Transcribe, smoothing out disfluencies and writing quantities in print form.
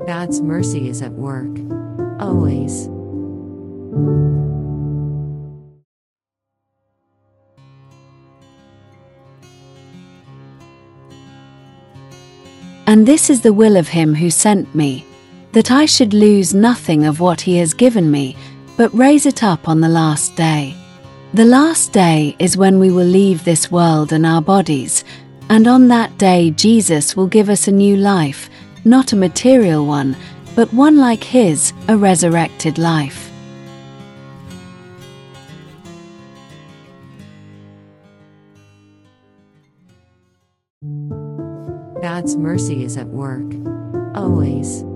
God's mercy is at work, always. And this is the will of him who sent me, that I should lose nothing of what he has given me, but raise it up on the last day. The last day is when we will leave this world and our bodies, and on that day Jesus will give us a new life, not a material one, but one like his, a resurrected life. God's mercy is at work, always.